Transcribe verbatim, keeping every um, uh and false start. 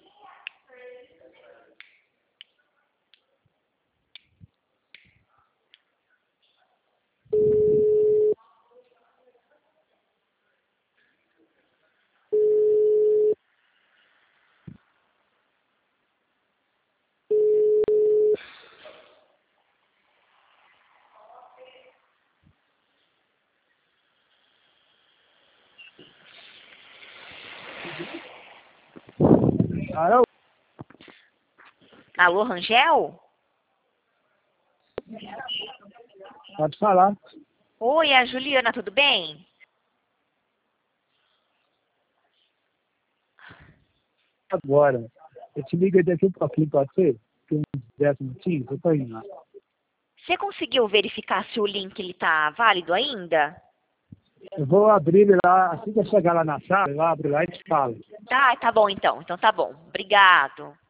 Alô? Alô, Rangel? Pode falar. Oi, é a Juliana, tudo bem? Agora. Eu te ligo daqui um pouquinho, pode ser? Tem uns dez minutinhos, eu tô indo lá. Você conseguiu verificar se o link ele tá válido ainda? Eu vou abrir ele lá, assim que eu chegar lá na sala, eu abro lá e te falo. Tá, tá bom então. Então tá bom. Obrigado.